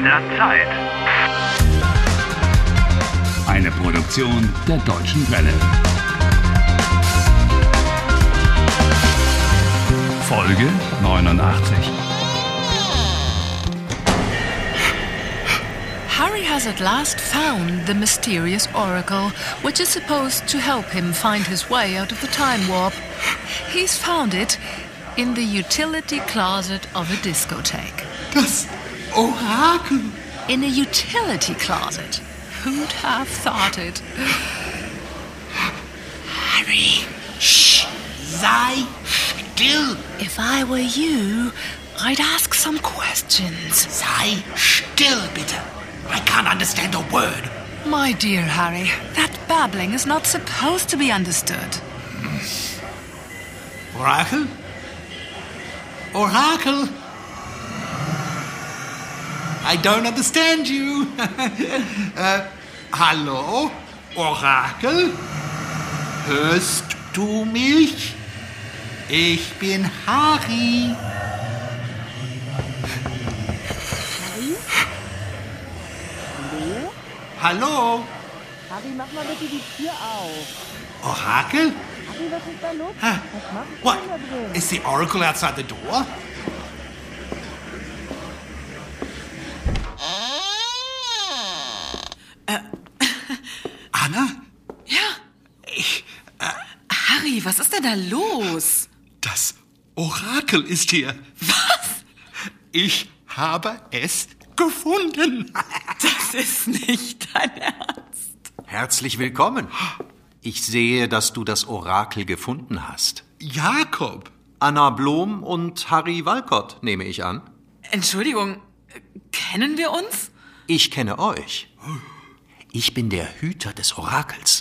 der Zeit. Eine Produktion der Deutschen Welle. Folge 89. Harry has at last found the mysterious oracle, which is supposed to help him find his way out of the time warp. He's found it in the utility closet of a discotheque. Das Orakel! In a utility closet. Who'd have thought it? Harry, sei still! If I were you, I'd ask some questions. Sei still, bitte! I can't understand a word. My dear Harry, that babbling is not supposed to be understood. Orakel? Orakel? I don't understand you. Hallo? Orakel? Hörst du mich? Ich bin Harry. Hallo? Harry, mach mal bitte die Tür auf. Orakel? Harry, was ist da los? Huh? Was machst du What? denn da drin? Is the Oracle outside the door? Anna? Ja? Harry, was ist denn da los? Das Orakel ist hier. Was? Ich habe es gefunden. Das ist nicht dein Ernst. Herzlich willkommen. Ich sehe, dass du das Orakel gefunden hast. Jakob. Anna Blom und Harry Walcott, nehme ich an. Entschuldigung, kennen wir uns? Ich kenne euch. Ich bin der Hüter des Orakels.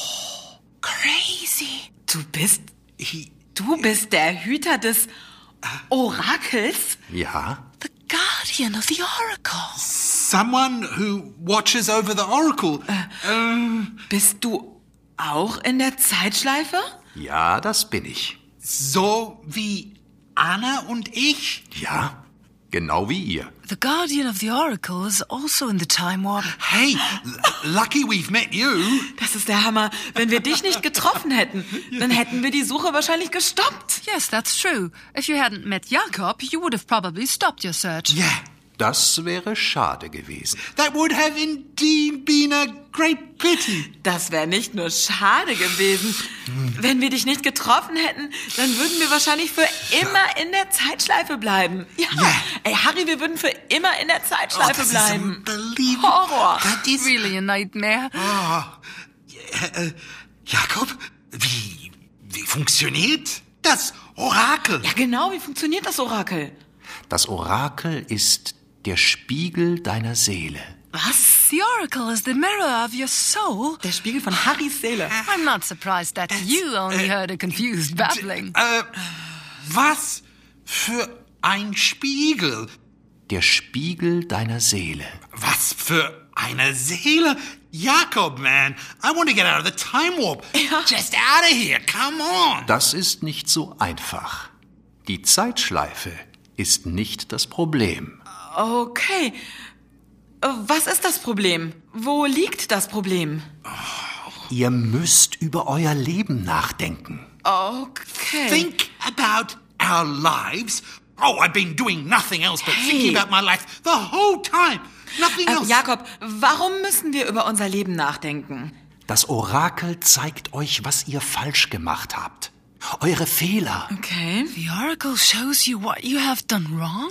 Crazy. Du bist der Hüter des Orakels? Ja? The guardian of the oracle. Someone who watches over the Oracle. Bist du auch in der Zeitschleife? Ja, das bin ich. So wie Anna und ich? Ja, genau wie ihr. The guardian of the oracle is also in the time warp. Hey, lucky we've met you. Das ist der Hammer. Wenn wir dich nicht getroffen hätten, dann hätten wir die Suche wahrscheinlich gestoppt. Yes, that's true. If you hadn't met Jakob, you would have probably stopped your search. Yeah, Das wäre schade gewesen. that would have indeed been a great pity. Das wäre nicht nur schade gewesen. Wenn wir dich nicht getroffen hätten, dann würden wir wahrscheinlich für immer in der Zeitschleife bleiben. Ja. Ey, Harry, wir würden für immer in der Zeitschleife das bleiben. is unbelievable. Horror. That is... Really a nightmare. Jakob, wie funktioniert das Orakel? Ja, genau. Wie funktioniert das Orakel? Das Orakel ist der Spiegel deiner Seele. Was? The oracle is the mirror of your soul. Der Spiegel von Harrys Seele. I'm not surprised that you only heard a confused babbling. Was für ein Spiegel? Der Spiegel deiner Seele. Was für eine Seele? Jakob, man, I want to get out of the time warp. Ja. Just out of here, come on. Das ist nicht so einfach. Die Zeitschleife ist nicht das Problem. Okay. Was ist das Problem? Wo liegt das Problem? Ihr müsst über euer Leben nachdenken. Okay. Think about our lives. Oh, I've been doing nothing else but thinking about my life the whole time. Nothing else. Jakob, warum müssen wir über unser Leben nachdenken? Das Orakel zeigt euch, was ihr falsch gemacht habt. Eure Fehler. Okay. The oracle shows you what you have done wrong?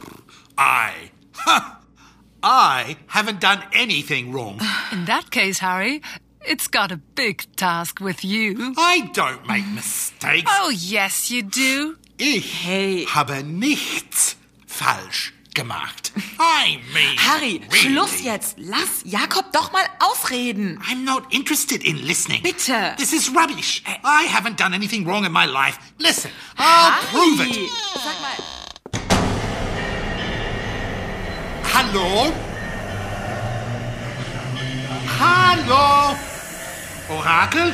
I haven't done anything wrong. In that case, Harry, it's got a big task with you. I don't make mistakes. Oh, yes, you do. Ich Hey. habe nichts falsch gemacht. I mean, Harry, really. Schluss jetzt. Lass Jakob doch mal ausreden. I'm not interested in listening. Bitte. This is rubbish. I haven't done anything wrong in my life. Listen, I'll prove it. Sag mal. Hallo? Hallo? Orakel?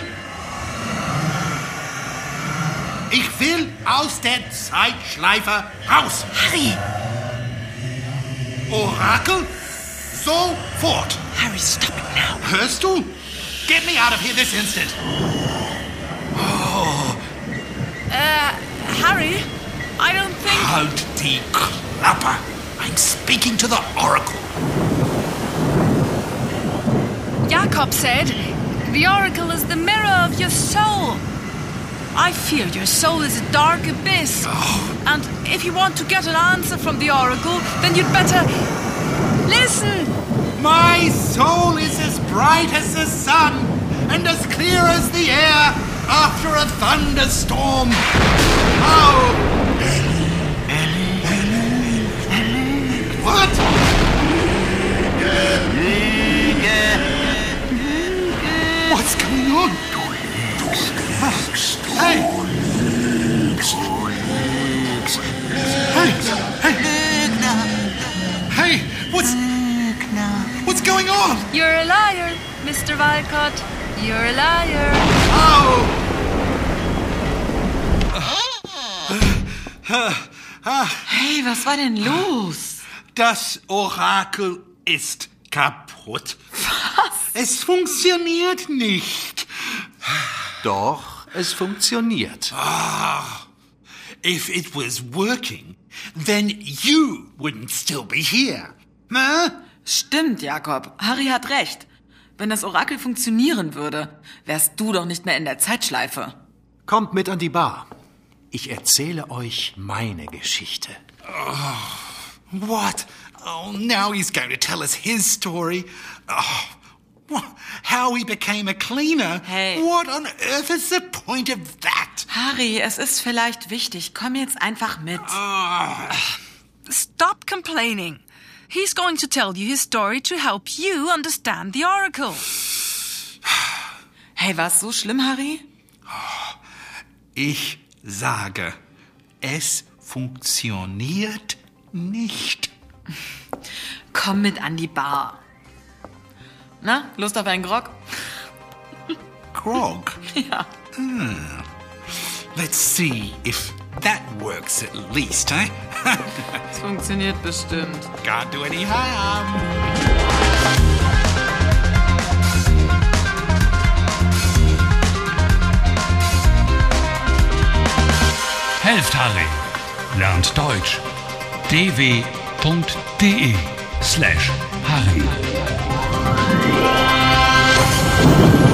Ich will aus der Zeitschleife raus. Harry! Orakel? Sofort! Harry, stop it now. Hörst du? Get me out of here this instant! Harry, I don't think... Halt die Klappe! I'm speaking to the Oracle. Jakob said the Oracle is the mirror of your soul. I fear your soul is a dark abyss. And if you want to get an answer from the Oracle, then you'd better... listen! My soul is as bright as the sun and as clear as the air after a thunderstorm. Oh! What? What's going on? Hey! Hey! What's going on? You're a liar, Mr. Walcott. You're a liar. Oh! Hey, was war denn los? Das Orakel ist kaputt. Was? Es funktioniert nicht. Doch, es funktioniert. If it was working, then you wouldn't still be here. Huh? Stimmt, Jakob. Harry hat recht. Wenn das Orakel funktionieren würde, wärst du doch nicht mehr in der Zeitschleife. Kommt mit an die Bar. Ich erzähle euch meine Geschichte. What? Oh, now he's going to tell us his story. How he became a cleaner. Hey. What on earth is the point of that? Harry, es ist vielleicht wichtig. Komm jetzt einfach mit. Stop complaining. He's going to tell you his story to help you understand the Oracle. Hey, war's so schlimm, Harry? Ich sage, es funktioniert nicht. Komm mit an die Bar. Na, Lust auf einen Grog? Grog? Ja. Let's see if that works at least, eh? Es funktioniert bestimmt. Can't do any harm. Helft Harry. Lernt Deutsch. dw.de/Harry